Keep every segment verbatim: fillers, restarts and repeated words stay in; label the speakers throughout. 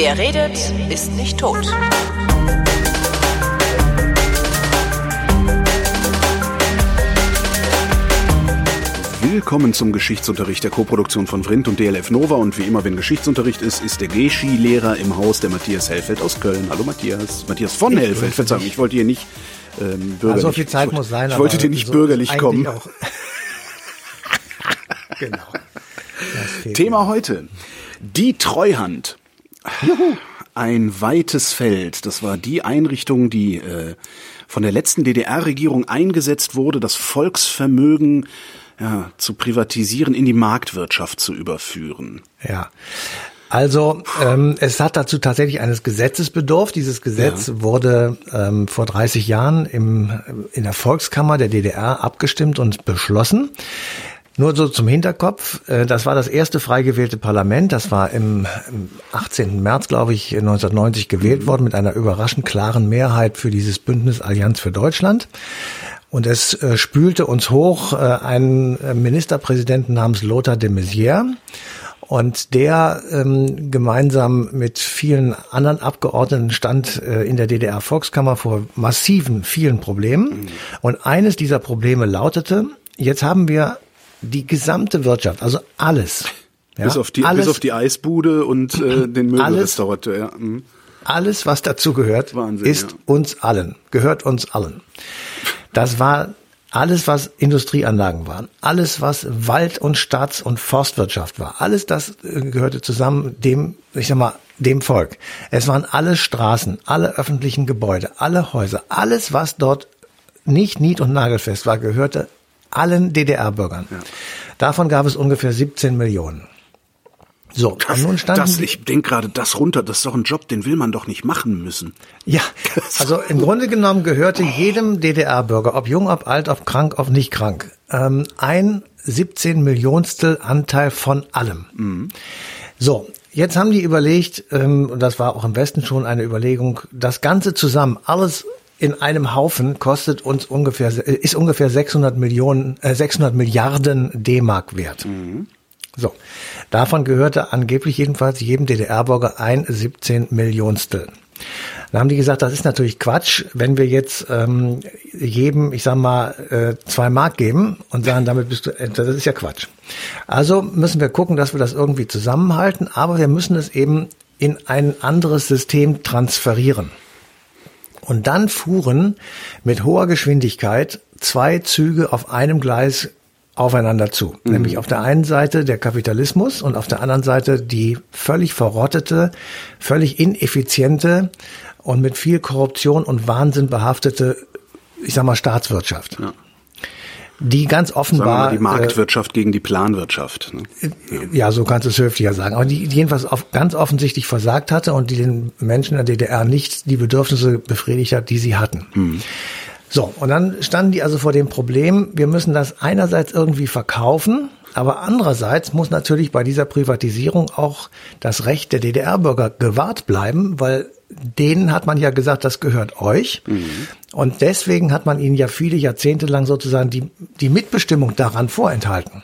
Speaker 1: Wer redet, ist nicht tot.
Speaker 2: Willkommen zum Geschichtsunterricht der Koproduktion von Vrindt und D L F Nova. Und wie immer, wenn Geschichtsunterricht ist, ist der Geschi-Lehrer im Haus, der Matthias Hellfeld aus Köln. Hallo Matthias. Matthias von ich Hellfeld, Verzeihung, ich wollte hier nicht ähm, bürgerlich.
Speaker 3: Also so viel Zeit
Speaker 2: ich,
Speaker 3: muss sein.
Speaker 2: Ich wollte dir nicht
Speaker 3: so
Speaker 2: bürgerlich kommen.
Speaker 3: Auch. Genau.
Speaker 2: Thema heute: Die Treuhand. Juhu. Ein weites Feld. Das war die Einrichtung, die äh, von der letzten D D R-Regierung eingesetzt wurde, das Volksvermögen ja, zu privatisieren, in die Marktwirtschaft zu überführen.
Speaker 3: Ja. Also ähm, es hat dazu tatsächlich eines Gesetzes bedurft. Dieses Gesetz ja. wurde ähm, vor dreißig Jahren im, in der Volkskammer der D D R abgestimmt und beschlossen. Nur so zum Hinterkopf, das war das erste frei gewählte Parlament, das war im achtzehnten März, glaube ich, neunzehnhundertneunzig gewählt worden, mit einer überraschend klaren Mehrheit für dieses Bündnis Allianz für Deutschland. Und es spülte uns hoch einen Ministerpräsidenten namens Lothar de Maizière. Und der ähm, gemeinsam mit vielen anderen Abgeordneten stand äh, in der D D R-Volkskammer vor massiven, vielen Problemen. Und eines dieser Probleme lautete, jetzt haben wir die gesamte Wirtschaft, also alles. Ja,
Speaker 2: bis, auf die,
Speaker 3: alles,
Speaker 2: bis auf die Eisbude und äh, den Möbelrestaurateur. Ja. Mhm.
Speaker 3: Alles, was dazu gehört, Wahnsinn, ist ja. uns allen, gehört uns allen. Das war alles, was Industrieanlagen waren, alles, was Wald- und Staats- und Forstwirtschaft war, alles das gehörte zusammen dem, ich sag mal, dem Volk. Es waren alle Straßen, alle öffentlichen Gebäude, alle Häuser, alles, was dort nicht nied- und nagelfest war, gehörte allen D D R-Bürgern. Ja. Davon gab es ungefähr siebzehn Millionen. So,
Speaker 2: das,
Speaker 3: und nun standen
Speaker 2: das, ich denke gerade, das runter, das ist doch ein Job, den will man doch nicht machen müssen.
Speaker 3: Ja, also im Grunde genommen gehörte jedem D D R-Bürger, ob jung, ob alt, ob krank, ob nicht krank, ähm, ein siebzehn Millionstel Anteil von allem. Mhm. So, jetzt haben die überlegt, ähm, und das war auch im Westen schon eine Überlegung, das Ganze zusammen, alles in einem Haufen kostet uns ungefähr, ist ungefähr sechshundert Millionen, äh, sechshundert Milliarden D-Mark wert. Mhm. So. Davon gehörte angeblich jedenfalls jedem D D R-Bürger ein siebzehn Millionstel. Dann haben die gesagt, das ist natürlich Quatsch, wenn wir jetzt ähm, jedem, ich sag mal, äh, zwei Mark geben und sagen, damit bist du, äh, das ist ja Quatsch. Also müssen wir gucken, dass wir das irgendwie zusammenhalten, aber wir müssen es eben in ein anderes System transferieren. Und dann fuhren mit hoher Geschwindigkeit zwei Züge auf einem Gleis aufeinander zu. Mhm. Nämlich auf der einen Seite der Kapitalismus und auf der anderen Seite die völlig verrottete, völlig ineffiziente und mit viel Korruption und Wahnsinn behaftete, ich sag mal, Staatswirtschaft. Ja. Die ganz offenbar...
Speaker 2: Sagen wir mal, die Marktwirtschaft äh, gegen die Planwirtschaft. Ne?
Speaker 3: Ja. ja, so kannst du es höflicher sagen. Aber die, die jedenfalls auf, ganz offensichtlich versagt hatte und die den Menschen in der D D R nicht die Bedürfnisse befriedigt hat, die sie hatten. Hm. So, und dann standen die also vor dem Problem, wir müssen das einerseits irgendwie verkaufen, aber andererseits muss natürlich bei dieser Privatisierung auch das Recht der D D R-Bürger gewahrt bleiben, weil denen hat man ja gesagt, das gehört euch. Mhm. Und deswegen hat man ihnen ja viele Jahrzehnte lang sozusagen die, die Mitbestimmung daran vorenthalten.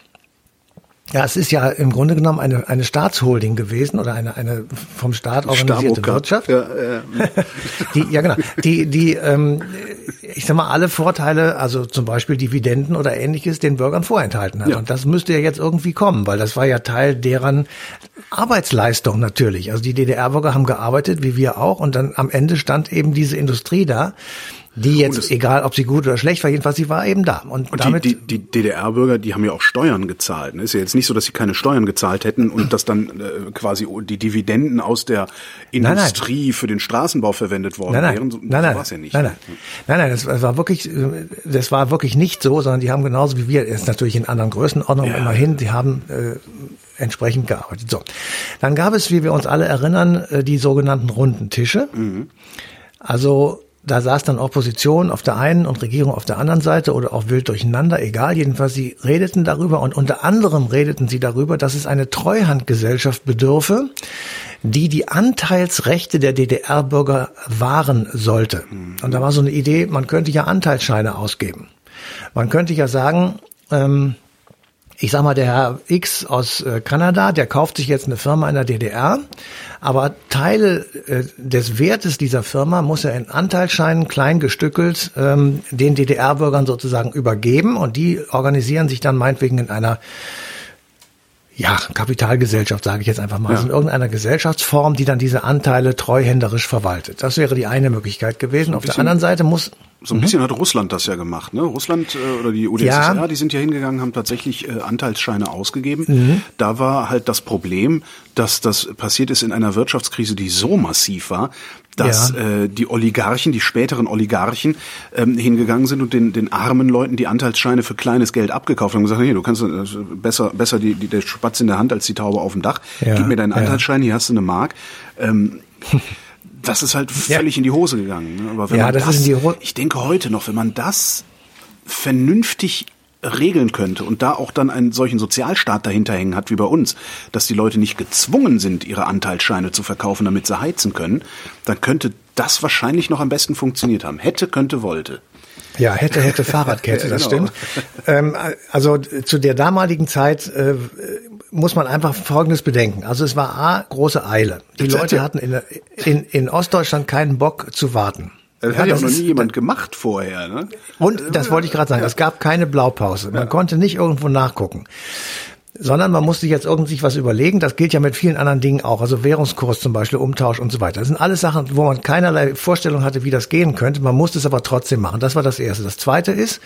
Speaker 3: Ja, es ist ja im Grunde genommen eine, eine Staatsholding gewesen oder eine, eine vom Staat organisierte Staroka. Wirtschaft. Ja, äh. die, ja, genau. Die, die, ähm, ich sag mal, alle Vorteile, also zum Beispiel Dividenden oder Ähnliches, den Bürgern vorenthalten hat. Ja. Und das müsste ja jetzt irgendwie kommen, weil das war ja Teil deren Arbeitsleistung natürlich. Also die D D R-Bürger haben gearbeitet, wie wir auch, und dann am Ende stand eben diese Industrie da, die jetzt, das, egal ob sie gut oder schlecht war, jedenfalls sie war eben da. Und,
Speaker 2: und
Speaker 3: damit
Speaker 2: die, die, die D D R-Bürger, die haben ja auch Steuern gezahlt. Es ist ja jetzt nicht so, dass sie keine Steuern gezahlt hätten und dass dann äh, quasi die Dividenden aus der Industrie nein, nein. für den Straßenbau verwendet worden
Speaker 3: nein, nein.
Speaker 2: wären. So,
Speaker 3: nein, nein.
Speaker 2: so war es ja nicht.
Speaker 3: Nein, nein, nein, nein, das war wirklich, das war wirklich nicht so, sondern die haben genauso wie wir, ist natürlich in anderen Größenordnungen ja. immerhin, die haben äh, entsprechend gearbeitet. So, dann gab es, wie wir uns alle erinnern, die sogenannten runden Tische. Mhm. Also da saß dann Opposition auf der einen und Regierung auf der anderen Seite oder auch wild durcheinander, egal. Jedenfalls, sie redeten darüber und unter anderem redeten sie darüber, dass es eine Treuhandgesellschaft bedürfe, die die Anteilsrechte der D D R-Bürger wahren sollte. Und da war so eine Idee, man könnte ja Anteilsscheine ausgeben. Man könnte ja sagen, ähm, ich sag mal, der Herr X aus äh, Kanada, der kauft sich jetzt eine Firma in der D D R, aber Teile äh, des Wertes dieser Firma muss er in Anteilsscheinen klein gestückelt ähm, den D D R-Bürgern sozusagen übergeben und die organisieren sich dann meinetwegen in einer ja, Kapitalgesellschaft, sage ich jetzt einfach mal, ja. Also in irgendeiner Gesellschaftsform, die dann diese Anteile treuhänderisch verwaltet. Das wäre die eine Möglichkeit gewesen. So Auf bisschen, der anderen Seite muss...
Speaker 2: So ein bisschen mhm. hat Russland das ja gemacht, ne? Russland äh, oder die U d S S R, ja. die sind ja hingegangen, haben tatsächlich äh, Anteilsscheine ausgegeben. Mhm. Da war halt das Problem, dass das passiert ist in einer Wirtschaftskrise, die so massiv war, dass ja. äh, die Oligarchen, die späteren Oligarchen ähm, hingegangen sind und den den armen Leuten die Anteilsscheine für kleines Geld abgekauft haben und gesagt, hey, du kannst äh, besser besser die, die der Spatz in der Hand als die Taube auf dem Dach. Ja. Gib mir deinen Anteilsschein, hier hast du eine Mark. Ähm, Das ist halt völlig ja. in die Hose gegangen. Ne? Aber wenn ja, man das, das ist in die Ho- ich denke heute noch, wenn man das vernünftig regeln könnte und da auch dann einen solchen Sozialstaat dahinter hängen hat wie bei uns, dass die Leute nicht gezwungen sind, ihre Anteilsscheine zu verkaufen, damit sie heizen können, dann könnte das wahrscheinlich noch am besten funktioniert haben. Hätte, könnte, wollte.
Speaker 3: Ja, hätte, hätte, Fahrradkette, das genau. stimmt. Ähm, also zu der damaligen Zeit äh, muss man einfach Folgendes bedenken. Also es war A, große Eile. Die das Leute hatten in, in, in Ostdeutschland keinen Bock zu warten.
Speaker 2: Das ja, hat ja auch noch nie jemand gemacht vorher. Ne?
Speaker 3: Und das wollte ich gerade sagen, ja. Es gab keine Blaupause. Man ja. konnte nicht irgendwo nachgucken. Sondern man musste jetzt irgendwie was überlegen. Das gilt ja mit vielen anderen Dingen auch. Also Währungskurs zum Beispiel, Umtausch und so weiter. Das sind alles Sachen, wo man keinerlei Vorstellung hatte, wie das gehen könnte. Man musste es aber trotzdem machen. Das war das Erste. Das Zweite ist,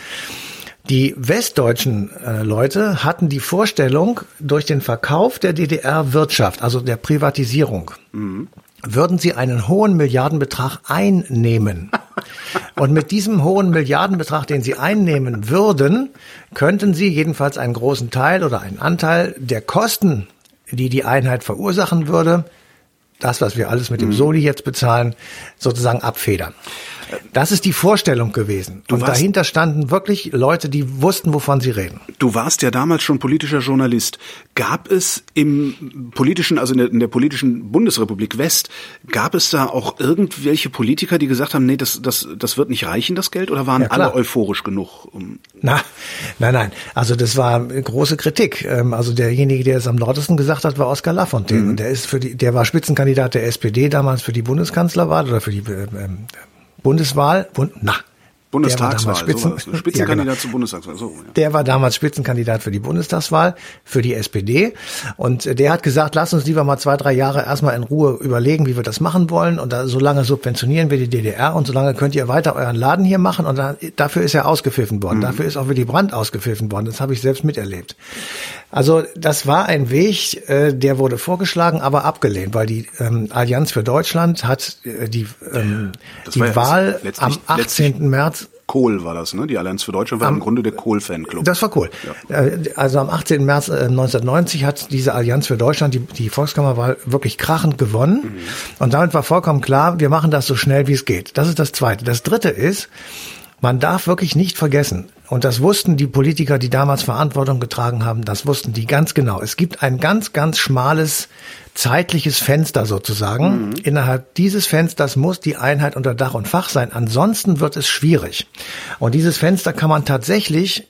Speaker 3: die westdeutschen äh, Leute hatten die Vorstellung, durch den Verkauf der D D R-Wirtschaft, also der Privatisierung, mhm. würden sie einen hohen Milliardenbetrag einnehmen. Und mit diesem hohen Milliardenbetrag, den sie einnehmen würden, könnten sie jedenfalls einen großen Teil oder einen Anteil der Kosten, die die Einheit verursachen würde, das, was wir alles mit dem Soli jetzt bezahlen, sozusagen abfedern. Das ist die Vorstellung gewesen. Du und warst, dahinter standen wirklich Leute, die wussten, wovon sie reden.
Speaker 2: Du warst ja damals schon politischer Journalist. Gab es im politischen, also in der, in der politischen Bundesrepublik West, gab es da auch irgendwelche Politiker, die gesagt haben, nee, das, das, das wird nicht reichen, das Geld? Oder waren ja, alle euphorisch genug? Um
Speaker 3: Na, nein, nein. Also das war große Kritik. Also derjenige, der es am lautesten gesagt hat, war Oskar Lafontaine. Mhm. Und der ist für die, der war Spitzenkandidat der S P D damals für die Bundeskanzlerwahl oder für die ähm, Bundeswahl, Bund, na,
Speaker 2: Bundestagswahl,
Speaker 3: Spitzen,
Speaker 2: sowas, Spitzenkandidat
Speaker 3: ja, genau.
Speaker 2: zur Bundestagswahl. So, ja.
Speaker 3: Der war damals Spitzenkandidat für die Bundestagswahl, für die S P D. Und der hat gesagt, lass uns lieber mal zwei, drei Jahre erstmal in Ruhe überlegen, wie wir das machen wollen. Und da, solange subventionieren wir die D D R und solange könnt ihr weiter euren Laden hier machen. Und da, dafür ist er ausgepfiffen worden. Mhm. Dafür ist auch Willy Brandt ausgepfiffen worden. Das habe ich selbst miterlebt. Also das war ein Weg, äh, der wurde vorgeschlagen, aber abgelehnt, weil die ähm, Allianz für Deutschland hat äh, die, ähm, die ja Wahl am achtzehnten März
Speaker 2: Kohl war das, ne? Die Allianz für Deutschland war am, im Grunde der Kohl-Fanclub.
Speaker 3: Das war Kohl. Ja. Also am achtzehnten März neunzehnhundertneunzig hat diese Allianz für Deutschland die, die Volkskammerwahl wirklich krachend gewonnen. Mhm. Und damit war vollkommen klar, wir machen das so schnell, wie es geht. Das ist das Zweite. Das Dritte ist, man darf wirklich nicht vergessen, und das wussten die Politiker, die damals Verantwortung getragen haben, das wussten die ganz genau. Es gibt ein ganz, ganz schmales zeitliches Fenster sozusagen. Mhm. Innerhalb dieses Fensters muss die Einheit unter Dach und Fach sein. Ansonsten wird es schwierig. Und dieses Fenster kann man tatsächlich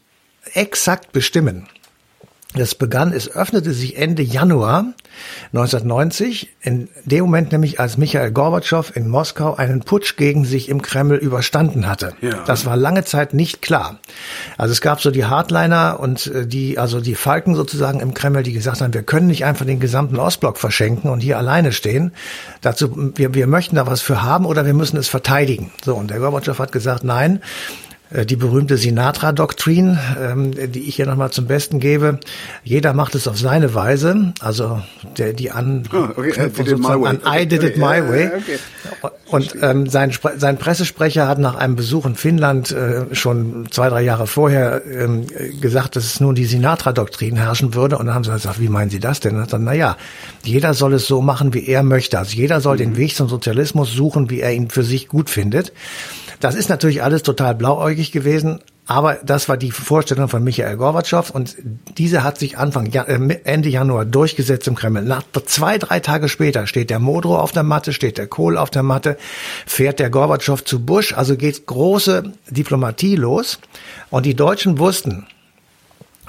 Speaker 3: exakt bestimmen. Das begann, es öffnete sich Ende Januar neunzehnhundertneunzig, in dem Moment nämlich, als Michail Gorbatschow in Moskau einen Putsch gegen sich im Kreml überstanden hatte. Ja. Das war lange Zeit nicht klar. Also es gab so die Hardliner und die, also die Falken sozusagen im Kreml, die gesagt haben, wir können nicht einfach den gesamten Ostblock verschenken und hier alleine stehen. Dazu, wir, wir möchten da was für haben oder wir müssen es verteidigen. So, und der Gorbatschow hat gesagt, nein. Die berühmte Sinatra-Doktrin, ähm, die ich hier nochmal zum Besten gebe. Jeder macht es auf seine Weise. Also der, die an, oh, okay. sozusagen an I did it my way. Okay. Und ähm, sein, sein Pressesprecher hat nach einem Besuch in Finnland äh, schon zwei, drei Jahre vorher ähm, gesagt, dass es nun die Sinatra-Doktrin herrschen würde. Und dann haben sie gesagt, wie meinen Sie das denn? Und dann, na ja, jeder soll es so machen, wie er möchte. Also jeder soll mhm. den Weg zum Sozialismus suchen, wie er ihn für sich gut findet. Das ist natürlich alles total blauäugig gewesen, aber das war die Vorstellung von Michail Gorbatschow und diese hat sich Anfang Ende Januar durchgesetzt im Kreml. Nach zwei, drei Tage später steht der Modrow auf der Matte, steht der Kohl auf der Matte, fährt der Gorbatschow zu Bush, also geht große Diplomatie los und die Deutschen wussten,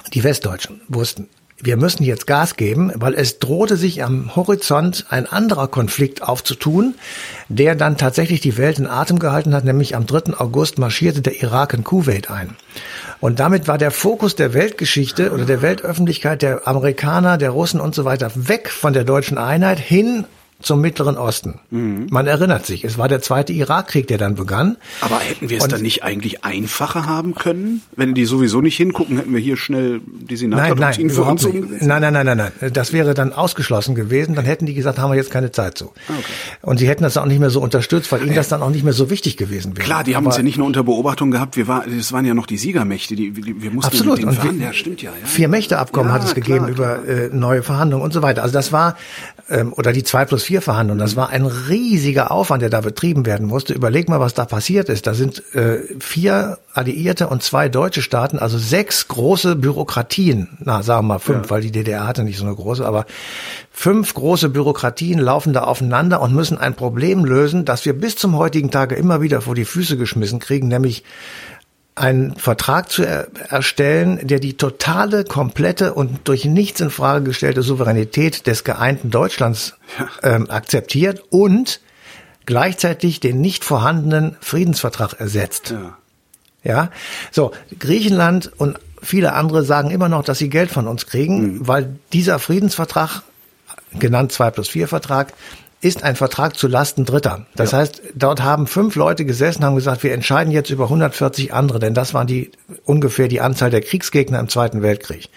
Speaker 3: die Westdeutschen wussten, wir müssen jetzt Gas geben, weil es drohte sich am Horizont ein anderer Konflikt aufzutun, der dann tatsächlich die Welt in Atem gehalten hat, nämlich am dritten August marschierte der Irak in Kuwait ein. Und damit war der Fokus der Weltgeschichte oder der Weltöffentlichkeit, der Amerikaner, der Russen und so weiter weg von der deutschen Einheit hin zum Mittleren Osten. Mhm. Man erinnert sich, es war der zweite Irakkrieg, der dann begann.
Speaker 2: Aber hätten wir es dann nicht eigentlich einfacher haben können? Wenn die sowieso nicht hingucken, hätten wir hier schnell die Senator-Doktrin für uns umgesetzt?
Speaker 3: Nein, nein, nein, nein, nein. Das wäre dann ausgeschlossen gewesen. Dann hätten die gesagt, haben wir jetzt keine Zeit zu. Okay. Und sie hätten das auch nicht mehr so unterstützt, weil ihnen das dann auch nicht mehr so wichtig gewesen wäre.
Speaker 2: Klar, die haben Aber uns ja nicht nur unter Beobachtung gehabt. Wir war, das waren ja noch die Siegermächte. Die, wir mussten
Speaker 3: absolut.
Speaker 2: mit denen verhandeln.
Speaker 3: Wir,
Speaker 2: ja, stimmt ja. ja.
Speaker 3: Vier-Mächte-Abkommen
Speaker 2: ja,
Speaker 3: hat es
Speaker 2: klar,
Speaker 3: gegeben
Speaker 2: klar.
Speaker 3: über äh, neue Verhandlungen und so weiter. Also das war, ähm, oder die zwei plus vier Verhandlungen, das war ein riesiger Aufwand, der da betrieben werden musste. Überleg mal, was da passiert ist. Da sind äh, vier Alliierte und zwei deutsche Staaten, also sechs große Bürokratien, na sagen wir mal fünf, ja. weil die D D R hatte nicht so eine große, aber fünf große Bürokratien laufen da aufeinander und müssen ein Problem lösen, das wir bis zum heutigen Tage immer wieder vor die Füße geschmissen kriegen, nämlich einen Vertrag zu er- erstellen, der die totale, komplette und durch nichts in Frage gestellte Souveränität des geeinten Deutschlands ähm, akzeptiert und gleichzeitig den nicht vorhandenen Friedensvertrag ersetzt. Ja. Ja, so, Griechenland und viele andere sagen immer noch, dass sie Geld von uns kriegen, mhm. weil dieser Friedensvertrag, genannt zwei plus vier Vertrag, ist ein Vertrag zu Lasten Dritter. Das ja. heißt, dort haben fünf Leute gesessen, haben gesagt, wir entscheiden jetzt über hundertvierzig andere, denn das waren die ungefähr die Anzahl der Kriegsgegner im Zweiten Weltkrieg.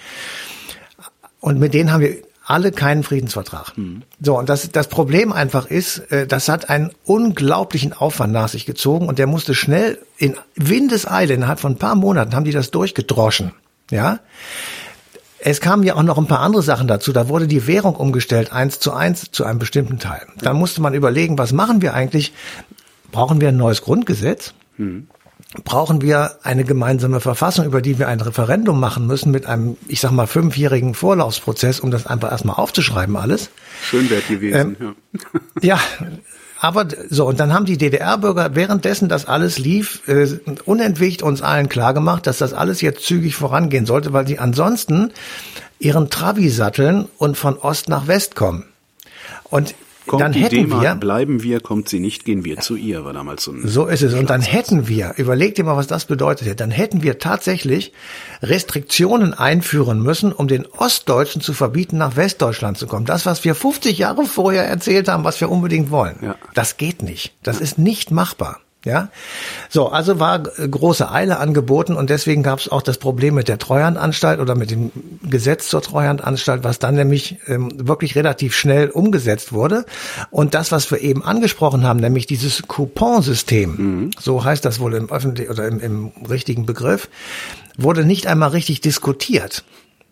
Speaker 3: Und mit denen haben wir alle keinen Friedensvertrag. Mhm. So, und das, das Problem einfach ist, das hat einen unglaublichen Aufwand nach sich gezogen und der musste schnell in Windeseile, innerhalb von ein paar Monaten haben die das durchgedroschen. Ja. Es kamen ja auch noch ein paar andere Sachen dazu. Da wurde die Währung umgestellt, eins zu eins zu einem bestimmten Teil. Da musste man überlegen, was machen wir eigentlich? Brauchen wir ein neues Grundgesetz? Hm. Brauchen wir eine gemeinsame Verfassung, über die wir ein Referendum machen müssen mit einem, ich sag mal, fünfjährigen Vorlaufsprozess, um das einfach erstmal aufzuschreiben alles?
Speaker 2: Schön wäre gewesen,
Speaker 3: ähm, ja. Ja. Aber so, und dann haben die D D R-Bürger währenddessen das alles lief, äh, unentwegt uns allen klargemacht, dass das alles jetzt zügig vorangehen sollte, weil sie ansonsten ihren Trabi satteln und von Ost nach West kommen. Und
Speaker 2: kommt
Speaker 3: dann
Speaker 2: die
Speaker 3: hätten
Speaker 2: D-Mark,
Speaker 3: wir,
Speaker 2: bleiben wir, kommt sie nicht, gehen wir zu ihr, war damals so ein
Speaker 3: so ist es. Und dann hätten wir, überleg dir mal, was das bedeutet hätte, dann hätten wir tatsächlich Restriktionen einführen müssen, um den Ostdeutschen zu verbieten, nach Westdeutschland zu kommen. Das, was wir fünfzig Jahre vorher erzählt haben, was wir unbedingt wollen. Ja. Das geht nicht. Das ja. ist nicht machbar. Ja, so, also war große Eile angeboten und deswegen gab es auch das Problem mit der Treuhandanstalt oder mit dem Gesetz zur Treuhandanstalt, was dann nämlich ähm, wirklich relativ schnell umgesetzt wurde. Und das, was wir eben angesprochen haben, nämlich dieses Couponsystem, mhm. so heißt das wohl im öffentlichen oder im, im richtigen Begriff, wurde nicht einmal richtig diskutiert.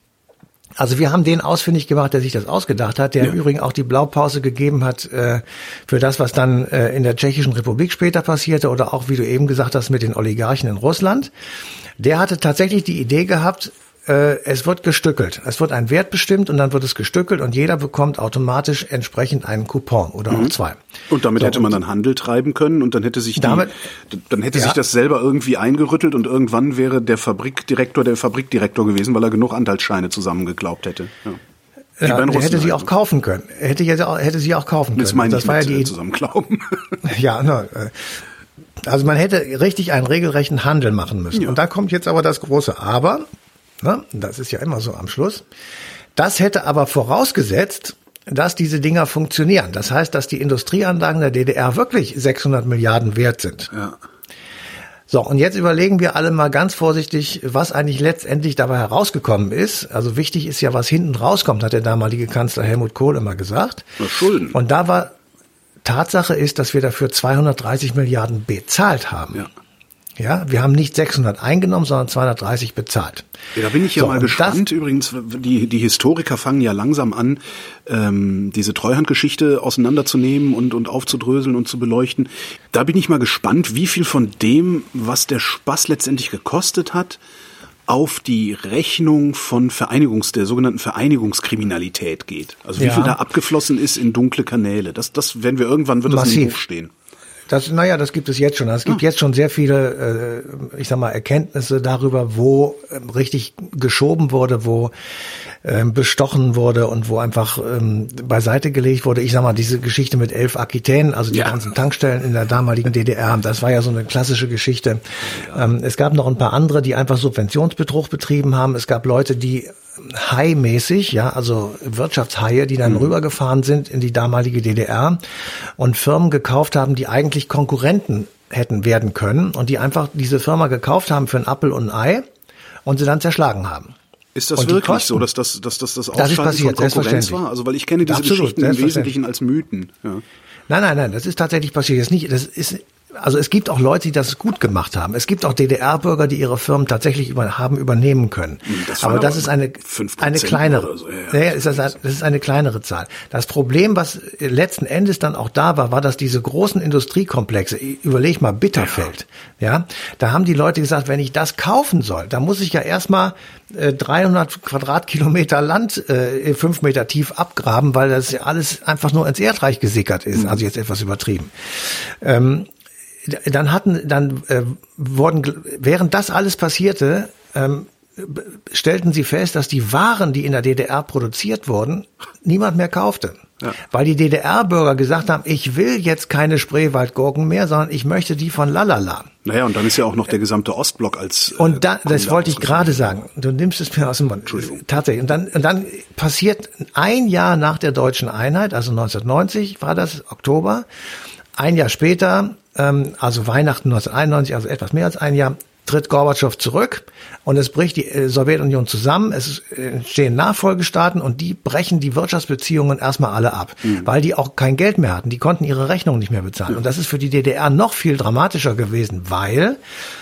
Speaker 3: Also wir haben den ausfindig gemacht, der sich das ausgedacht hat, der ja. im Übrigen auch die Blaupause gegeben hat äh, für das, was dann äh, in der Tschechischen Republik später passierte oder auch, wie du eben gesagt hast, mit den Oligarchen in Russland. Der hatte tatsächlich die Idee gehabt, äh, es wird gestückelt. Es wird ein Wert bestimmt und dann wird es gestückelt und jeder bekommt automatisch entsprechend einen Coupon oder mhm. auch zwei.
Speaker 2: Und damit so, hätte man dann Handel treiben können und dann hätte sich die, damit, dann hätte ja. sich das selber irgendwie eingerüttelt und irgendwann wäre der Fabrikdirektor der Fabrikdirektor gewesen, weil er genug Anteilsscheine zusammengeklaubt hätte. Ja.
Speaker 3: Ja, der hätte sie auch kaufen können. Hätte, hätte sie auch kaufen können.
Speaker 2: Das meine
Speaker 3: das
Speaker 2: ich
Speaker 3: war
Speaker 2: mit
Speaker 3: ja die
Speaker 2: zusammenklauben.
Speaker 3: Ja, ne, also man hätte richtig einen regelrechten Handel machen müssen. Ja. Und da kommt jetzt aber das große Aber, ne, das ist ja immer so am Schluss. Das hätte aber vorausgesetzt, dass diese Dinger funktionieren. Das heißt, dass die Industrieanlagen der D D R wirklich sechshundert Milliarden wert sind.
Speaker 2: Ja.
Speaker 3: So, und jetzt überlegen wir alle mal ganz vorsichtig, was eigentlich letztendlich dabei herausgekommen ist. Also wichtig ist ja, was hinten rauskommt, hat der damalige Kanzler Helmut Kohl immer gesagt.
Speaker 2: Na, Schulden.
Speaker 3: Und da war, Tatsache ist, dass wir dafür zweihundertdreißig Milliarden bezahlt haben.
Speaker 2: Ja.
Speaker 3: Ja, wir haben nicht sechshundert eingenommen, sondern zweihundertdreißig bezahlt.
Speaker 2: Ja, da bin ich ja
Speaker 3: so,
Speaker 2: mal gespannt. Übrigens, die, die Historiker fangen ja langsam an, ähm, diese Treuhandgeschichte auseinanderzunehmen und, und aufzudröseln und zu beleuchten. Da bin ich mal gespannt, wie viel von dem, was der Spaß letztendlich gekostet hat, auf die Rechnung von Vereinigungs, der sogenannten Vereinigungskriminalität geht. Also wie
Speaker 3: ja.
Speaker 2: viel da abgeflossen ist in dunkle Kanäle. Das, das werden wir irgendwann, wird das
Speaker 3: Massiv.
Speaker 2: in dem Buch stehen.
Speaker 3: Das, naja, das gibt es jetzt schon. Es gibt ah. jetzt schon sehr viele, äh, ich sag mal, Erkenntnisse darüber, wo äh, richtig geschoben wurde, wo äh, bestochen wurde und wo einfach ähm, beiseite gelegt wurde. Ich sag mal, diese Geschichte mit elf Aquitänen, also die ja. ganzen Tankstellen in der damaligen D D R, das war ja so eine klassische Geschichte. Ja. Ähm, es gab noch ein paar andere, die einfach Subventionsbetrug betrieben haben. Es gab Leute, die Hai-mäßig, ja, also Wirtschaftshaie, die dann mhm. rübergefahren sind in die damalige D D R und Firmen gekauft haben, die eigentlich Konkurrenten hätten werden können und die einfach diese Firma gekauft haben für ein Appel und ein Ei und sie dann zerschlagen haben.
Speaker 2: Ist das wirklich Kosten, so, dass das, dass das, das Ausschalten
Speaker 3: das passiert,
Speaker 2: von Konkurrenz war? Also, weil ich kenne diese
Speaker 3: Absolut,
Speaker 2: Geschichten im Wesentlichen als Mythen. Ja.
Speaker 3: Nein, nein, nein, das ist tatsächlich passiert. Das ist nicht, das ist, also es gibt auch Leute, die das gut gemacht haben. Es gibt auch D D R-Bürger, die ihre Firmen tatsächlich über, haben übernehmen können. Das aber das aber ist eine, eine kleinere, so. ja, ja, ist das, das ist eine kleinere Zahl. Das Problem, was letzten Endes dann auch da war, war, dass diese großen Industriekomplexe, überleg mal Bitterfeld, ja, ja da haben die Leute gesagt, wenn ich das kaufen soll, dann muss ich ja erstmal äh, dreihundert Quadratkilometer Land äh, fünf Meter tief abgraben, weil das ja alles einfach nur ins Erdreich gesickert ist. Mhm. Also jetzt etwas übertrieben. Ähm, Dann hatten, dann äh, wurden, während das alles passierte, ähm, stellten sie fest, dass die Waren, die in der D D R produziert wurden, niemand mehr kaufte. Ja. Weil die D D R-Bürger gesagt haben, ich will jetzt keine Spreewaldgurken mehr, sondern ich möchte die von Lalala.
Speaker 2: Naja, und dann ist ja auch noch der gesamte Ostblock als...
Speaker 3: Äh, und da, das wollte ich gerade sagen. Du nimmst es mir aus dem Mund. Entschuldigung. Tatsächlich. Und dann, und dann passiert ein Jahr nach der deutschen Einheit, also neunzehnhundertneunzig war das, Oktober, ein Jahr später, ähm, also Weihnachten neunzehnhunderteinundneunzig, also etwas mehr als ein Jahr, tritt Gorbatschow zurück und es bricht die äh, Sowjetunion zusammen. Es entstehen Nachfolgestaaten und die brechen die Wirtschaftsbeziehungen erstmal alle ab, mhm. weil die auch kein Geld mehr hatten. Die konnten ihre Rechnungen nicht mehr bezahlen. Mhm. Und das ist für die D D R noch viel dramatischer gewesen, weil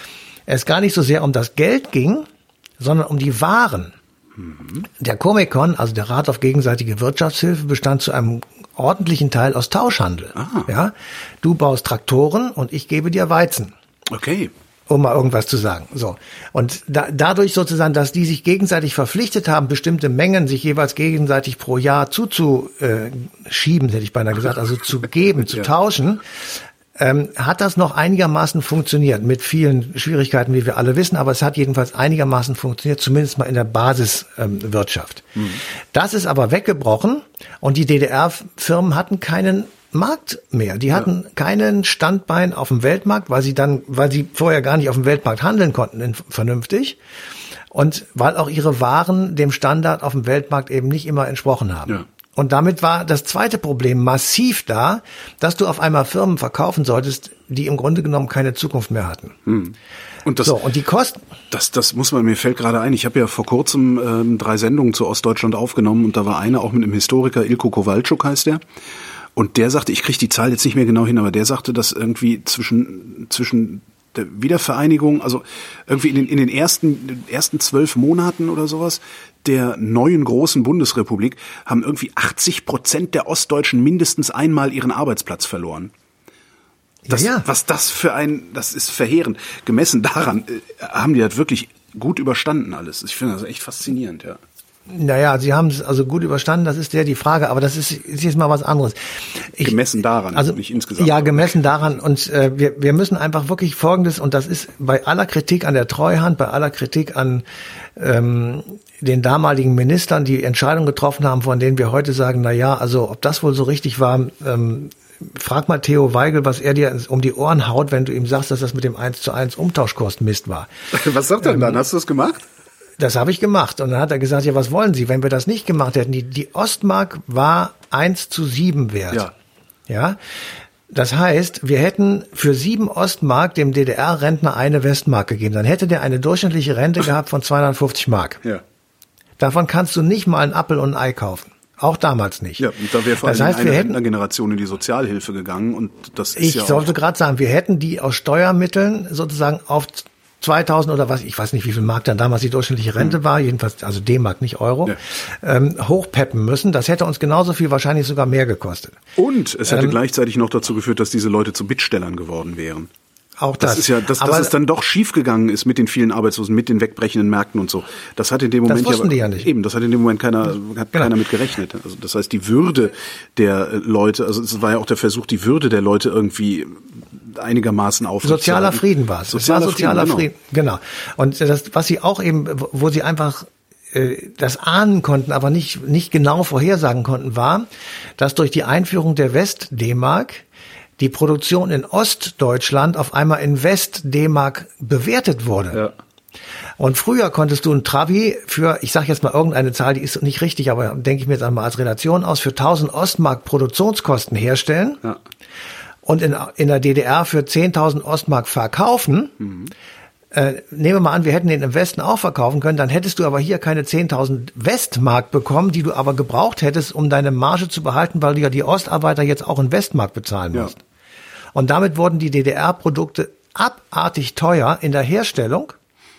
Speaker 3: es gar nicht so sehr um das Geld ging, sondern um die Waren. Mhm. Der Comecon, also der Rat auf gegenseitige Wirtschaftshilfe, bestand zu einem ordentlichen Teil aus Tauschhandel. Ah. Ja, du baust Traktoren und ich gebe dir Weizen.
Speaker 2: Okay.
Speaker 3: Um mal irgendwas zu sagen. So. Und da, dadurch sozusagen, dass die sich gegenseitig verpflichtet haben, bestimmte Mengen sich jeweils gegenseitig pro Jahr zuzuschieben, hätte ich beinahe gesagt, also zu geben, zu ja. tauschen, ähm, hat das noch einigermaßen funktioniert, mit vielen Schwierigkeiten, wie wir alle wissen, aber es hat jedenfalls einigermaßen funktioniert, zumindest mal in der Basiswirtschaft. Ähm, mhm. Das ist aber weggebrochen und die D D R-Firmen hatten keinen Markt mehr. Die hatten ja. keinen Standbein auf dem Weltmarkt, weil sie dann, weil sie vorher gar nicht auf dem Weltmarkt handeln konnten, vernünftig. Und weil auch ihre Waren dem Standard auf dem Weltmarkt eben nicht immer entsprochen haben. Ja. Und damit war das zweite Problem massiv da, dass du auf einmal Firmen verkaufen solltest, die im Grunde genommen keine Zukunft mehr hatten. Hm.
Speaker 2: Und das,
Speaker 3: so, und die Kosten.
Speaker 2: Das, das muss man, mir fällt gerade ein, ich habe ja vor kurzem ähm, drei Sendungen zu Ostdeutschland aufgenommen und da war eine auch mit einem Historiker, Ilko Kowalczuk heißt der. Und der sagte, ich kriege die Zahl jetzt nicht mehr genau hin, aber der sagte, dass irgendwie zwischen zwischen der Wiedervereinigung, also irgendwie in den in den ersten ersten zwölf Monaten oder sowas der neuen großen Bundesrepublik haben irgendwie achtzig Prozent der Ostdeutschen mindestens einmal ihren Arbeitsplatz verloren. Das, ja, ja. Was das für ein, das ist verheerend. Gemessen daran äh, haben die das wirklich gut überstanden alles. Ich finde das echt faszinierend, ja.
Speaker 3: Naja, sie haben es also gut überstanden, das ist ja die Frage, aber das ist, ist jetzt mal was anderes. Ich,
Speaker 2: gemessen daran, also nicht insgesamt.
Speaker 3: Ja, gemessen daran und äh, wir, wir müssen einfach wirklich Folgendes, und das ist bei aller Kritik an der Treuhand, bei aller Kritik an ähm, den damaligen Ministern, die Entscheidungen getroffen haben, von denen wir heute sagen, na ja, also ob das wohl so richtig war, ähm, frag mal Theo Weigel, was er dir um die Ohren haut, wenn du ihm sagst, dass das mit dem eins zu eins Umtauschkurs Mist war.
Speaker 2: Was sagt er denn dann? Hast du das gemacht?
Speaker 3: Das habe ich gemacht. Und dann hat er gesagt, ja, was wollen Sie, wenn wir das nicht gemacht hätten? Die, die Ostmark war eins zu sieben wert. Ja. Ja. Das heißt, wir hätten für sieben Ostmark dem D D R-Rentner eine Westmark gegeben. Dann hätte der eine durchschnittliche Rente gehabt von zweihundertfünfzig Mark. Ja. Davon kannst du nicht mal einen Apfel und ein Ei kaufen. Auch damals nicht.
Speaker 2: Ja, und da wäre vor allem das heißt, eine Rentnergeneration in die Sozialhilfe gegangen. Und das ist
Speaker 3: ich
Speaker 2: ja
Speaker 3: sollte gerade sagen, wir hätten die aus Steuermitteln sozusagen auf zweitausend oder was, ich weiß nicht, wie viel Mark dann damals die durchschnittliche Rente hm. war, jedenfalls, also D-Mark, nicht Euro, ja. ähm, hochpeppen müssen. Das hätte uns genauso viel, wahrscheinlich sogar mehr gekostet.
Speaker 2: Und es hätte ähm, gleichzeitig noch dazu geführt, dass diese Leute zu Bittstellern geworden wären.
Speaker 3: Auch das.
Speaker 2: Das ist ja, dass,
Speaker 3: aber,
Speaker 2: dass es dann doch schiefgegangen ist mit den vielen Arbeitslosen, mit den wegbrechenden Märkten und so. Das hat in dem Moment
Speaker 3: das wussten
Speaker 2: ja,
Speaker 3: die ja nicht.
Speaker 2: Eben, das hat in dem Moment keiner, hat
Speaker 3: genau.
Speaker 2: keiner mit gerechnet. Also das heißt, die Würde der Leute, also es war ja auch der Versuch, die Würde der Leute irgendwie einigermaßen aufrechtzuerhalten.
Speaker 3: Sozialer Frieden war es.
Speaker 2: Sozialer,
Speaker 3: es war sozialer
Speaker 2: Frieden,
Speaker 3: Frieden, genau. Und das, was sie auch eben, wo sie einfach das ahnen konnten, aber nicht nicht genau vorhersagen konnten, war, dass durch die Einführung der West-D-Mark die Produktion in Ostdeutschland auf einmal in West-D-Mark bewertet wurde. Ja. Und früher konntest du ein Trabi für, ich sage jetzt mal irgendeine Zahl, die ist nicht richtig, aber denke ich mir jetzt einmal als Relation aus, für tausend Ostmark Produktionskosten herstellen ja. und in, in der D D R für zehntausend Ostmark verkaufen. Mhm. Äh, nehmen wir mal an, wir hätten den im Westen auch verkaufen können, dann hättest du aber hier keine zehntausend Westmark bekommen, die du aber gebraucht hättest, um deine Marge zu behalten, weil du ja die Ostarbeiter jetzt auch in Westmark bezahlen musst. Ja. Und damit wurden die D D R-Produkte abartig teuer in der Herstellung.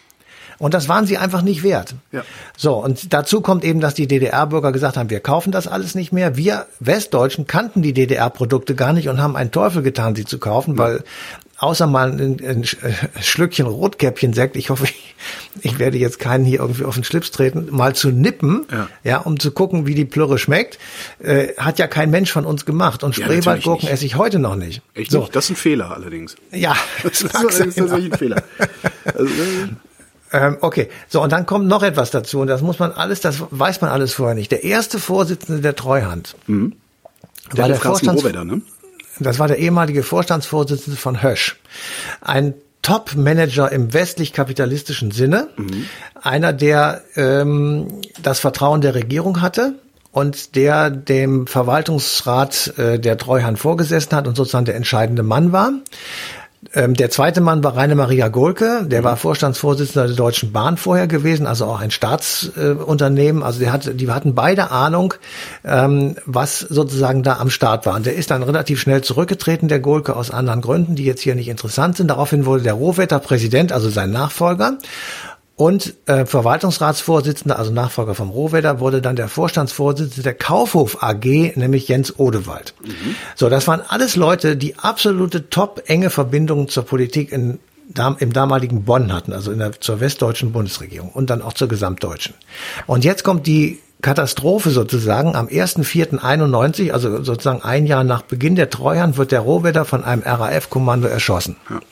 Speaker 3: Und das waren sie einfach nicht wert. Ja. So, und dazu kommt eben, dass die D D R-Bürger gesagt haben, wir kaufen das alles nicht mehr. Wir Westdeutschen kannten die D D R-Produkte gar nicht und haben einen Teufel getan, sie zu kaufen, ja. weil außer mal ein, ein Schlückchen Rotkäppchen-Sekt, ich hoffe, ich, ich werde jetzt keinen hier irgendwie auf den Schlips treten, mal zu nippen, ja, ja um zu gucken, wie die Plörre schmeckt, äh, hat ja kein Mensch von uns gemacht. Und ja, Spreewaldgurken esse ich heute noch nicht.
Speaker 2: Echt so. Nicht? Das ist ein Fehler allerdings.
Speaker 3: Ja,
Speaker 2: das, das, das ist tatsächlich ein Fehler. Also,
Speaker 3: ähm, okay, so und dann kommt noch etwas dazu und das muss man alles, das weiß man alles vorher nicht. Der erste Vorsitzende der Treuhand
Speaker 2: mhm. der war der Vorstands- Rohwedder, ne?
Speaker 3: Das war der ehemalige Vorstandsvorsitzende von Hösch. Ein Top-Manager im westlich-kapitalistischen Sinne. Mhm. Einer, der ähm, das Vertrauen der Regierung hatte und der dem Verwaltungsrat äh, der Treuhand vorgesessen hat und sozusagen der entscheidende Mann war. Ähm, der zweite Mann war Rainer Maria Gohlke, der mhm. war Vorstandsvorsitzender der Deutschen Bahn vorher gewesen, also auch ein Staatsunternehmen. Äh, also der hat, die hatten beide Ahnung, ähm, was sozusagen da am Start war. Und der ist dann relativ schnell zurückgetreten, der Gohlke, aus anderen Gründen, die jetzt hier nicht interessant sind. Daraufhin wurde der Rohwedder Präsident, also sein Nachfolger. Und äh, Verwaltungsratsvorsitzender, also Nachfolger vom Rohwedder, wurde dann der Vorstandsvorsitzende der Kaufhof A G, nämlich Jens Odewald. Mhm. So, das waren alles Leute, die absolute top enge Verbindungen zur Politik in, im damaligen Bonn hatten, also in der, zur westdeutschen Bundesregierung und dann auch zur gesamtdeutschen. Und jetzt kommt die Katastrophe sozusagen. Am erster vierter einundneunzig, also sozusagen ein Jahr nach Beginn der Treuhand, wird der Rohwedder von einem R A F-Kommando erschossen. Ja.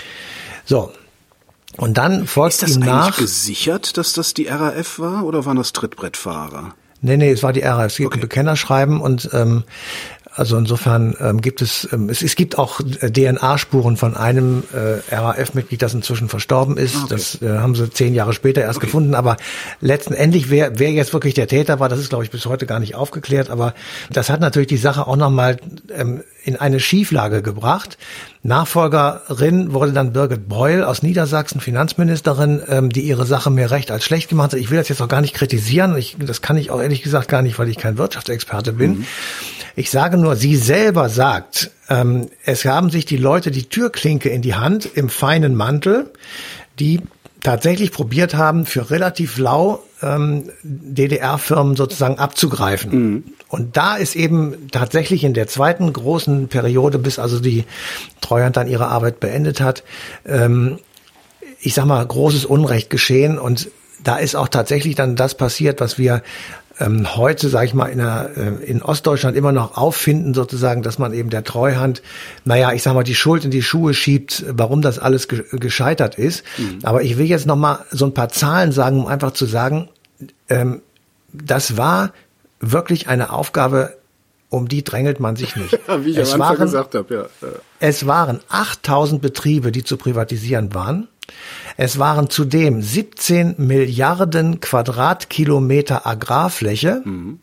Speaker 3: So. Und dann folgt ihm nach. Ist das eigentlich
Speaker 2: gesichert, dass das die R A F war, oder waren das Trittbrettfahrer?
Speaker 3: Nee, nee, es war die R A F. Es gibt okay. ein Bekennerschreiben und ähm, also insofern ähm, gibt es, ähm, es, es gibt auch D N A-Spuren von einem äh, R A F-Mitglied, das inzwischen verstorben ist. Okay. Das äh, haben sie zehn Jahre später erst okay. gefunden. Aber letztendlich, wer, wer jetzt wirklich der Täter war, das ist, glaube ich, bis heute gar nicht aufgeklärt. Aber das hat natürlich die Sache auch nochmal ähm, in eine Schieflage gebracht. Nachfolgerin wurde dann Birgit Breul aus Niedersachsen, Finanzministerin, ähm, die ihre Sache mehr recht als schlecht gemacht hat. Ich will das jetzt auch gar nicht kritisieren. Ich, das kann ich auch ehrlich gesagt gar nicht, weil ich kein Wirtschaftsexperte bin. Mhm. Ich sage nur, sie selber sagt, ähm, es haben sich die Leute die Türklinke in die Hand im feinen Mantel, die tatsächlich probiert haben, für relativ lau ähm, D D R-Firmen sozusagen abzugreifen. Mhm. Und da ist eben tatsächlich in der zweiten großen Periode, bis also die Treuhand dann ihre Arbeit beendet hat, ähm, ich sag mal, großes Unrecht geschehen. Und da ist auch tatsächlich dann das passiert, was wir ähm, heute, sage ich mal, in, der, äh, in Ostdeutschland immer noch auffinden, sozusagen, dass man eben der Treuhand, naja, ich sag mal, die Schuld in die Schuhe schiebt, warum das alles ge- gescheitert ist. Mhm. Aber ich will jetzt noch mal so ein paar Zahlen sagen, um einfach zu sagen, ähm, das war wirklich eine Aufgabe, um die drängelt man sich nicht.
Speaker 2: Wie ich es am Anfang waren, gesagt habe, ja.
Speaker 3: Es waren achttausend Betriebe, die zu privatisieren waren. Es waren zudem siebzehn Milliarden Quadratkilometer Agrarfläche, mhm.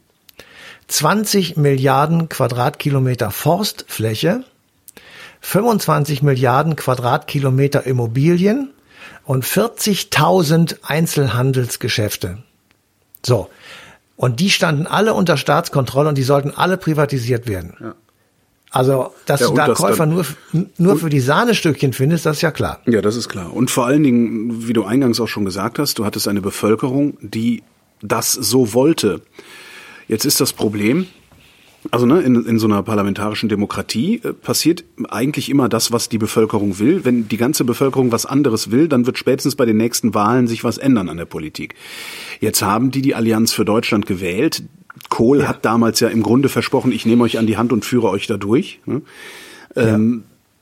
Speaker 3: zwanzig Milliarden Quadratkilometer Forstfläche, fünfundzwanzig Milliarden Quadratkilometer Immobilien und vierzigtausend Einzelhandelsgeschäfte. So. Und die standen alle unter Staatskontrolle und die sollten alle privatisiert werden. Ja. Also, dass ja, du da Käufer nur, nur für die Sahnestückchen findest, das ist ja klar.
Speaker 2: Ja, das ist klar. Und vor allen Dingen, wie du eingangs auch schon gesagt hast, du hattest eine Bevölkerung, die das so wollte. Jetzt ist das Problem, Also ne, in, in so einer parlamentarischen Demokratie äh, passiert eigentlich immer das, was die Bevölkerung will. Wenn die ganze Bevölkerung was anderes will, dann wird spätestens bei den nächsten Wahlen sich was ändern an der Politik. Jetzt haben die die Allianz für Deutschland gewählt. Kohl ja. hat damals ja im Grunde versprochen, ich nehme euch an die Hand und führe euch da durch. Ne? Ja. Ähm,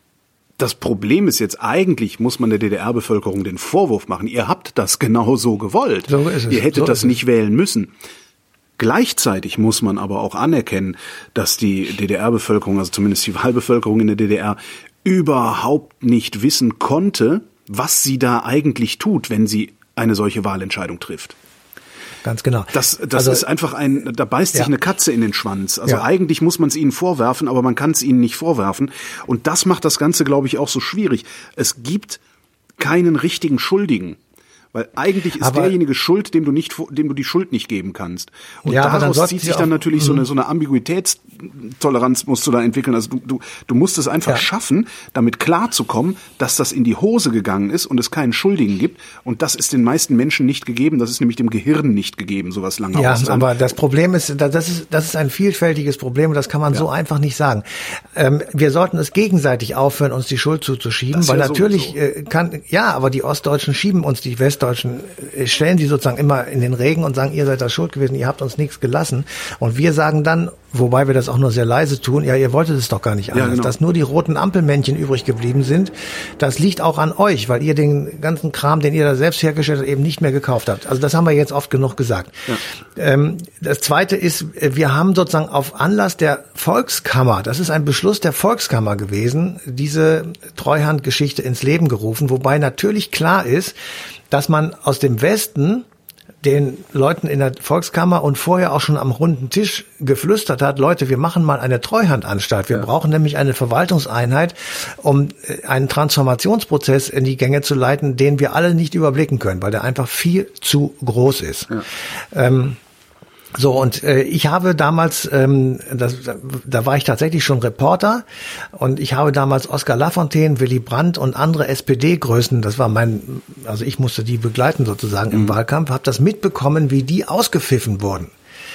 Speaker 2: das Problem ist jetzt, eigentlich muss man der D D R-Bevölkerung den Vorwurf machen, ihr habt das genau so gewollt.
Speaker 3: So ist es.
Speaker 2: Ihr hättet
Speaker 3: so
Speaker 2: das nicht wählen müssen. Gleichzeitig muss man aber auch anerkennen, dass die D D R-Bevölkerung, also zumindest die Wahlbevölkerung in der D D R, überhaupt nicht wissen konnte, was sie da eigentlich tut, wenn sie eine solche Wahlentscheidung trifft.
Speaker 3: Ganz genau.
Speaker 2: Das, das
Speaker 3: also,
Speaker 2: ist einfach ein, da beißt sich
Speaker 3: ja.
Speaker 2: eine Katze in den Schwanz. Also
Speaker 3: ja.
Speaker 2: eigentlich muss man es ihnen vorwerfen, aber man kann es ihnen nicht vorwerfen. Und das macht das Ganze, glaube ich, auch so schwierig. Es gibt keinen richtigen Schuldigen. Weil eigentlich ist aber derjenige schuld, dem du nicht, dem du die Schuld nicht geben kannst. Und ja, daraus zieht sich dann natürlich so eine, so eine Ambiguitätstoleranz musst du da entwickeln. Also du, du, du musst es einfach ja. schaffen, damit klarzukommen, dass das in die Hose gegangen ist und es keinen Schuldigen gibt. Und das ist den meisten Menschen nicht gegeben. Das ist nämlich dem Gehirn nicht gegeben, sowas lange
Speaker 3: Ja,
Speaker 2: auszuhalten.
Speaker 3: aber das Problem ist, das ist, das ist ein vielfältiges Problem und das kann man ja. so einfach nicht sagen. Ähm, wir sollten es gegenseitig aufhören, uns die Schuld zuzuschieben, das weil ja natürlich so. äh, kann, ja, aber die Ostdeutschen schieben uns die West Deutschen stellen sie sozusagen immer in den Regen und sagen, ihr seid da schuld gewesen, ihr habt uns nichts gelassen. Und wir sagen dann, wobei wir das auch nur sehr leise tun, ja, ihr wolltet es doch gar nicht anders. Ja, genau. Dass nur die roten Ampelmännchen übrig geblieben sind, das liegt auch an euch, weil ihr den ganzen Kram, den ihr da selbst hergestellt habt, eben nicht mehr gekauft habt. Also das haben wir jetzt oft genug gesagt. Ja. Ähm, das Zweite ist, wir haben sozusagen auf Anlass der Volkskammer, das ist ein Beschluss der Volkskammer gewesen, diese Treuhandgeschichte ins Leben gerufen, wobei natürlich klar ist, dass man aus dem Westen den Leuten in der Volkskammer und vorher auch schon am runden Tisch geflüstert hat, Leute, wir machen mal eine Treuhandanstalt. Wir ja. brauchen nämlich eine Verwaltungseinheit, um einen Transformationsprozess in die Gänge zu leiten, den wir alle nicht überblicken können, weil der einfach viel zu groß ist. Ja. Ähm, So, und äh, ich habe damals, ähm, das, da war ich tatsächlich schon Reporter und ich habe damals Oskar Lafontaine, Willy Brandt und andere S P D-Größen, das war mein, also ich musste die begleiten sozusagen im mhm. Wahlkampf, habe das mitbekommen, wie die ausgepfiffen wurden.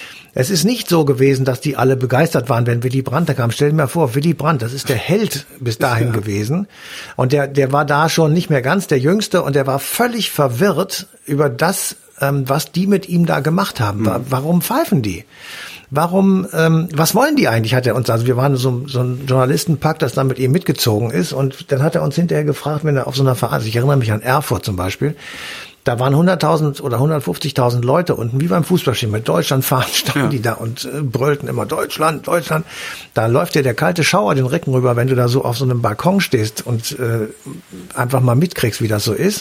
Speaker 3: Es ist nicht so gewesen, dass die alle begeistert waren, wenn Willy Brandt da kam. Stell dir mal vor, Willy Brandt, das ist der Held bis dahin ja. gewesen. Und der, der war da schon nicht mehr ganz der Jüngste und der war völlig verwirrt über das, ähm, was die mit ihm da gemacht haben. Mhm. Warum pfeifen die? Warum, ähm, was wollen die eigentlich, hat er uns, also wir waren so, so ein Journalistenpack, das dann mit ihm mitgezogen ist und dann hat er uns hinterher gefragt, wenn er auf so einer Veranstaltung, ich erinnere mich an Erfurt zum Beispiel, da waren hunderttausend oder hundertfünfzigtausend Leute unten, wie beim Fußballspiel, mit Deutschland fahren, standen ja. die da und äh, brüllten immer Deutschland, Deutschland. Da läuft dir der kalte Schauer den Rücken rüber, wenn du da so auf so einem Balkon stehst und äh, einfach mal mitkriegst, wie das so ist.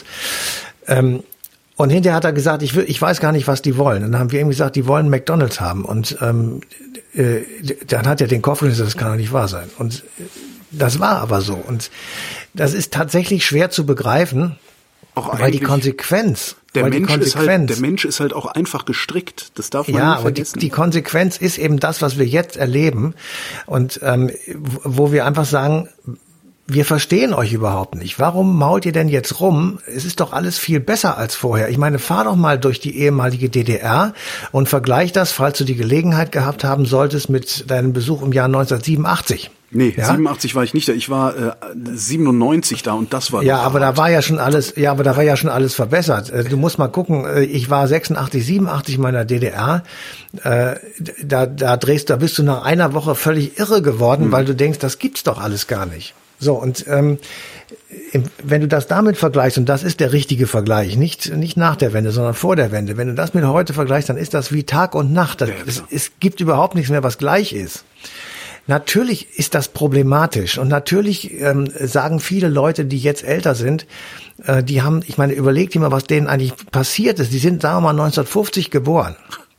Speaker 3: Ähm, und hinterher hat er gesagt, ich will, ich weiß gar nicht, was die wollen. Und dann haben wir ihm gesagt, die wollen McDonald's haben. Und ähm, äh, dann hat er den Kopf gesagt, das kann doch nicht wahr sein. Und das war aber so. Und das ist tatsächlich schwer zu begreifen. Auch weil die Konsequenz,
Speaker 2: der
Speaker 3: weil
Speaker 2: Mensch
Speaker 3: die Konsequenz,
Speaker 2: ist halt, der Mensch ist halt auch einfach gestrickt. Das darf man
Speaker 3: ja,
Speaker 2: nicht vergessen.
Speaker 3: Aber die, die Konsequenz ist eben das, was wir jetzt erleben und ähm, wo wir einfach sagen, wir verstehen euch überhaupt nicht. Warum mault ihr denn jetzt rum? Es ist doch alles viel besser als vorher. Ich meine, fahr doch mal durch die ehemalige D D R und vergleich das, falls du die Gelegenheit gehabt haben solltest, mit deinem Besuch im Jahr neunzehnhundertsiebenundachtzig.
Speaker 2: Nee,
Speaker 3: ja?
Speaker 2: siebenundachtzig war ich nicht da. Ich war äh, siebenundneunzig da und das war
Speaker 3: ja, aber da war ja schon alles. Ja, aber da war ja schon alles verbessert. Du musst mal gucken. Ich war sechsundachtzig, siebenundachtzig in meiner D D R. Äh, da, da drehst, da bist du nach einer Woche völlig irre geworden, mhm. weil du denkst, das gibt's doch alles gar nicht. So und ähm, wenn du das damit vergleichst, und das ist der richtige Vergleich, nicht nicht nach der Wende, sondern vor der Wende. Wenn du das mit heute vergleichst, dann ist das wie Tag und Nacht. Das, ja, es, es gibt überhaupt nichts mehr, was gleich ist. Natürlich ist das problematisch und natürlich ähm, sagen viele Leute, die jetzt älter sind, äh, die haben, ich meine, überlegt dir mal, was denen eigentlich passiert ist. Die sind, sagen wir mal, neunzehnhundertfünfzig geboren.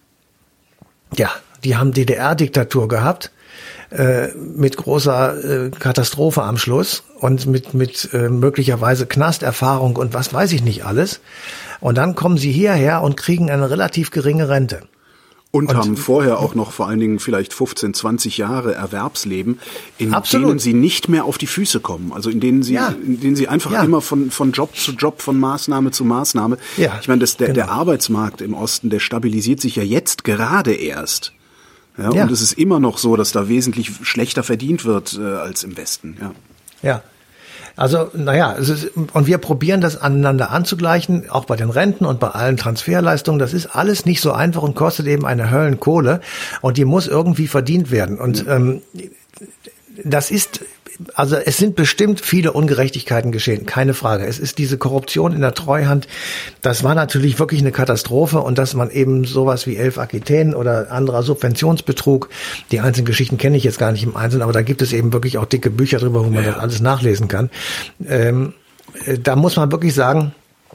Speaker 3: Ja, die haben D D R-Diktatur gehabt, äh, mit großer äh, Katastrophe am Schluss und mit mit äh, möglicherweise Knasterfahrung und was weiß ich nicht alles. Und dann kommen sie hierher und kriegen eine relativ geringe Rente.
Speaker 2: Und, und haben vorher auch noch vor allen Dingen vielleicht fünfzehn, zwanzig Jahre Erwerbsleben, in
Speaker 3: absolut.
Speaker 2: denen sie nicht mehr auf die Füße kommen. Also in denen sie, ja. in denen sie einfach ja. immer von, von Job zu Job, von Maßnahme zu Maßnahme. Ja. Ich meine, das, der, genau. der Arbeitsmarkt im Osten, der stabilisiert sich ja jetzt gerade erst. Ja, ja. Und es ist immer noch so, dass da wesentlich schlechter verdient wird äh, als im Westen. Ja.
Speaker 3: Ja. Also, naja, es ist, und wir probieren das aneinander anzugleichen, auch bei den Renten und bei allen Transferleistungen. Das ist alles nicht so einfach und kostet eben eine Höllenkohle. Und die muss irgendwie verdient werden. Und ja. ähm, das ist, also es sind bestimmt viele Ungerechtigkeiten geschehen, keine Frage. Es ist diese Korruption in der Treuhand, das war natürlich wirklich eine Katastrophe, und dass man eben sowas wie Elf Aquitaine oder anderer Subventionsbetrug, die einzelnen Geschichten kenne ich jetzt gar nicht im Einzelnen, aber da gibt es eben wirklich auch dicke Bücher drüber, wo man ja. das alles nachlesen kann. Ähm, da muss man wirklich sagen,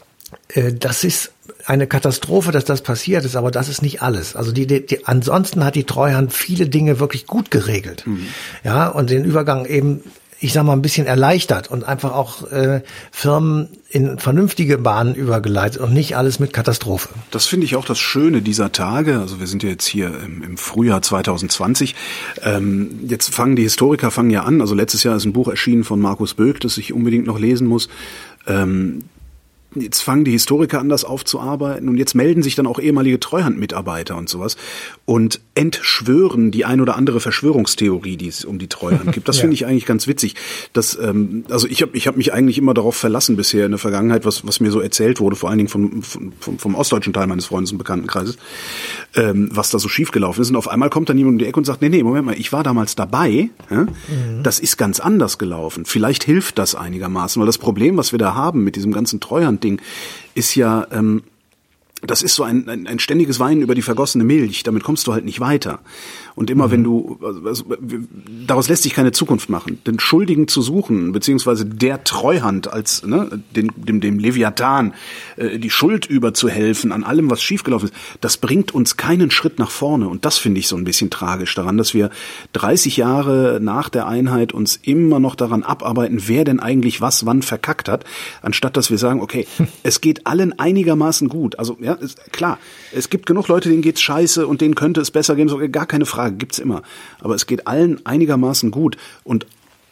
Speaker 3: äh, das ist eine Katastrophe, dass das passiert ist, aber das ist nicht alles. Also die, die, die ansonsten hat die Treuhand viele Dinge wirklich gut geregelt. Mhm. Ja, und den Übergang eben, ich sag mal, ein bisschen erleichtert und einfach auch äh, Firmen in vernünftige Bahnen übergeleitet und nicht alles mit Katastrophe.
Speaker 2: Das finde ich auch das Schöne dieser Tage. Also wir sind ja jetzt hier im, im Frühjahr zwanzig zwanzig. Ähm, jetzt fangen die Historiker fangen ja an. Also letztes Jahr ist ein Buch erschienen von Markus Böck, das ich unbedingt noch lesen muss. Ähm, Jetzt fangen die Historiker an, das aufzuarbeiten, und jetzt melden sich dann auch ehemalige Treuhandmitarbeiter und sowas und entschwören die ein oder andere Verschwörungstheorie, die es um die Treuhand gibt. Das ja. finde ich eigentlich ganz witzig. Dass, ähm, also ich habe ich hab mich eigentlich immer darauf verlassen bisher in der Vergangenheit, was was mir so erzählt wurde, vor allen Dingen vom, vom, vom ostdeutschen Teil meines Freundes- und Bekanntenkreises, ähm, was da so schiefgelaufen ist. Und auf einmal kommt dann jemand um die Ecke und sagt, nee, nee, Moment mal, ich war damals dabei, ja? mhm. das ist ganz anders gelaufen. Vielleicht hilft das einigermaßen, weil das Problem, was wir da haben mit diesem ganzen Treuhand Ding ist ja, ähm, das ist so ein, ein, ein ständiges Weinen über die vergossene Milch. Damit kommst du halt nicht weiter. Und immer mhm. wenn du, also, daraus lässt sich keine Zukunft machen. Den Schuldigen zu suchen, beziehungsweise der Treuhand als, ne, dem, dem, dem Leviathan, äh, die Schuld überzuhelfen an allem, was schiefgelaufen ist, das bringt uns keinen Schritt nach vorne. Und das finde ich so ein bisschen tragisch daran, dass wir dreißig Jahre nach der Einheit uns immer noch daran abarbeiten, wer denn eigentlich was wann verkackt hat, anstatt dass wir sagen, okay, es geht allen einigermaßen gut. Also, ja, ist, klar, es gibt genug Leute, denen geht's scheiße und denen könnte es besser gehen, so, gar keine Frage. Gibt's immer. Aber es geht allen einigermaßen gut. Und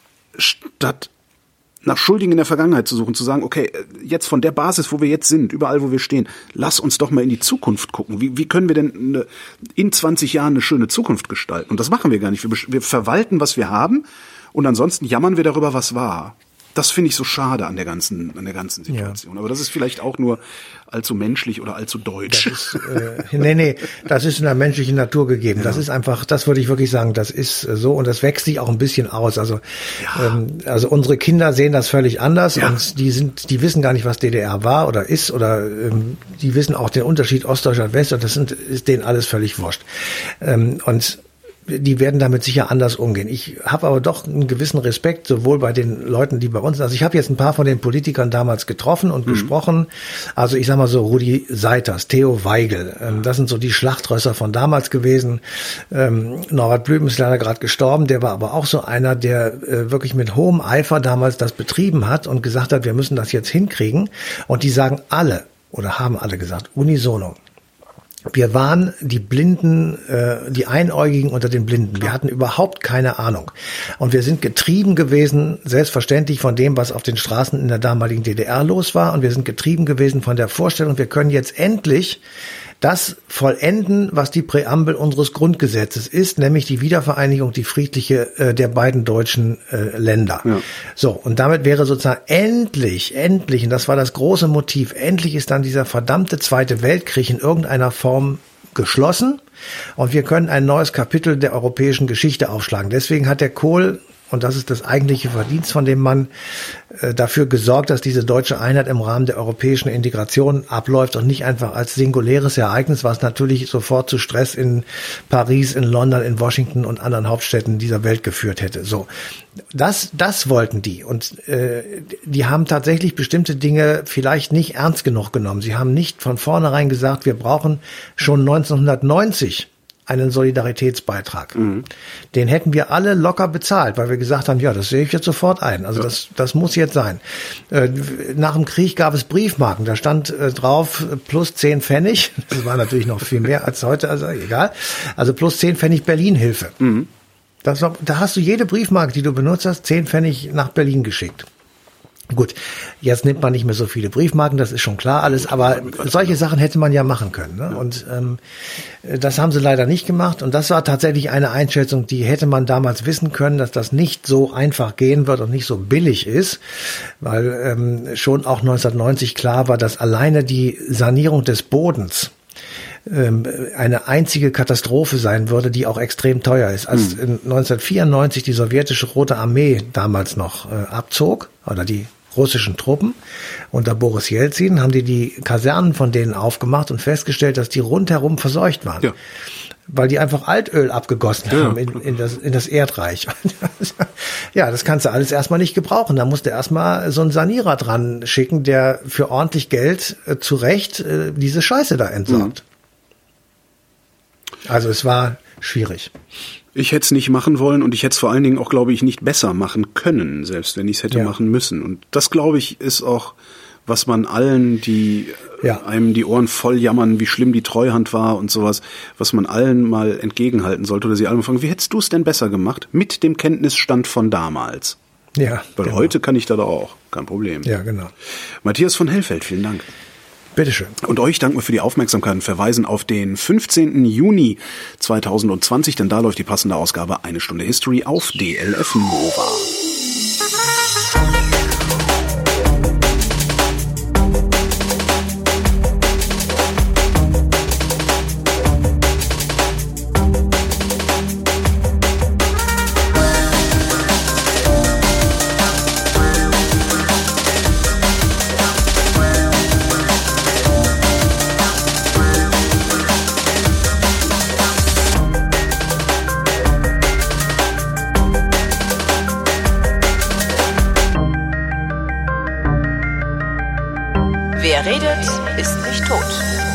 Speaker 2: statt nach Schuldigen in der Vergangenheit zu suchen, zu sagen, okay, jetzt von der Basis, wo wir jetzt sind, überall, wo wir stehen, lass uns doch mal in die Zukunft gucken. Wie, wie können wir denn eine, in zwanzig Jahren eine schöne Zukunft gestalten? Und das machen wir gar nicht. Wir, wir verwalten, was wir haben, und ansonsten jammern wir darüber, was war. Das finde ich so schade an der ganzen, an der ganzen Situation. Ja. Aber das ist vielleicht auch nur allzu menschlich oder allzu deutsch.
Speaker 3: Das ist, äh, nee, nee, das ist in der menschlichen Natur gegeben. Ja. Das ist einfach, das würde ich wirklich sagen, das ist so, und das wächst sich auch ein bisschen aus. Also, ja. ähm, also unsere Kinder sehen das völlig anders, ja. und die sind, die wissen gar nicht, was D D R war oder ist, oder ähm, die wissen auch den Unterschied Ostdeutschland, Westdeutschland. Das sind, ist denen alles völlig wurscht. Ähm, und die werden damit sicher anders umgehen. Ich habe aber doch einen gewissen Respekt, sowohl bei den Leuten, die bei uns sind. Also ich habe jetzt ein paar von den Politikern damals getroffen und mhm. gesprochen. Also ich sag mal so Rudi Seiters, Theo Weigel, ähm, das sind so die Schlachtrösser von damals gewesen. Ähm, Norbert Blüm ist leider gerade gestorben, der war aber auch so einer, der äh, wirklich mit hohem Eifer damals das betrieben hat und gesagt hat, wir müssen das jetzt hinkriegen. Und die sagen alle, oder haben alle gesagt, unisono: Wir waren die Blinden, äh, die Einäugigen unter den Blinden. Wir hatten überhaupt keine Ahnung. Und wir sind getrieben gewesen, selbstverständlich, von dem, was auf den Straßen in der damaligen D D R los war. Und wir sind getrieben gewesen von der Vorstellung, wir können jetzt endlich das vollenden, was die Präambel unseres Grundgesetzes ist, nämlich die Wiedervereinigung, die friedliche äh, der beiden deutschen äh, Länder. Ja. So, und damit wäre sozusagen endlich, endlich, und das war das große Motiv, endlich ist dann dieser verdammte Zweite Weltkrieg in irgendeiner Form geschlossen, und wir können ein neues Kapitel der europäischen Geschichte aufschlagen. Deswegen hat der Kohl, und das ist das eigentliche Verdienst von dem Mann, äh, dafür gesorgt, dass diese deutsche Einheit im Rahmen der europäischen Integration abläuft und nicht einfach als singuläres Ereignis, was natürlich sofort zu Stress in Paris, in London, in Washington und anderen Hauptstädten dieser Welt geführt hätte. So, das, das wollten die, und äh, die haben tatsächlich bestimmte Dinge vielleicht nicht ernst genug genommen. Sie haben nicht von vornherein gesagt, wir brauchen schon neunzehnhundertneunzig einen Solidaritätsbeitrag. Mhm. Den hätten wir alle locker bezahlt, weil wir gesagt haben, ja, das sehe ich jetzt sofort ein. Also ja. das, das muss jetzt sein. Äh, nach dem Krieg gab es Briefmarken, da stand äh, drauf plus zehn Pfennig. Das war natürlich noch viel mehr als heute, also egal. Also plus zehn Pfennig Berlin-Hilfe. Mhm. Das war, da hast du jede Briefmarke, die du benutzt hast, zehn Pfennig nach Berlin geschickt. Gut, jetzt nimmt man nicht mehr so viele Briefmarken, das ist schon klar alles, aber solche Sachen hätte man ja machen können. Ne? Und ähm, das haben sie leider nicht gemacht. Und das war tatsächlich eine Einschätzung, die hätte man damals wissen können, dass das nicht so einfach gehen wird und nicht so billig ist, weil ähm, schon auch neunzehnhundertneunzig klar war, dass alleine die Sanierung des Bodens eine einzige Katastrophe sein würde, die auch extrem teuer ist. Als hm. neunzehnhundertvierundneunzig die sowjetische Rote Armee damals noch äh, abzog, oder die russischen Truppen unter Boris Jelzin, haben die die Kasernen von denen aufgemacht und festgestellt, dass die rundherum verseucht waren. Ja. Weil die einfach Altöl abgegossen ja. haben in, in, das, in das Erdreich. Ja, das kannst du alles erstmal nicht gebrauchen. Da musst du erstmal so einen Sanierer dran schicken, der für ordentlich Geld äh, zu Recht äh, diese Scheiße da entsorgt. Hm. Also es war schwierig.
Speaker 2: Ich hätte es nicht machen wollen und ich hätte es vor allen Dingen auch, glaube ich, nicht besser machen können, selbst wenn ich es hätte ja. machen müssen. Und das, glaube ich, ist auch, was man allen, die ja. einem die Ohren voll jammern, wie schlimm die Treuhand war und sowas, was man allen mal entgegenhalten sollte oder sie alle fragen, wie hättest du es denn besser gemacht mit dem Kenntnisstand von damals?
Speaker 3: Ja.
Speaker 2: Weil genau. heute kann ich da doch auch, kein Problem.
Speaker 3: Ja, genau.
Speaker 2: Matthias von Hellfeld, vielen Dank.
Speaker 3: Bitteschön.
Speaker 2: Und euch danken wir für die Aufmerksamkeit und verweisen auf den fünfzehnten Juni zweitausendzwanzig, denn da läuft die passende Ausgabe Eine Stunde History auf D L F Nova.
Speaker 1: Wer redet, ist nicht tot.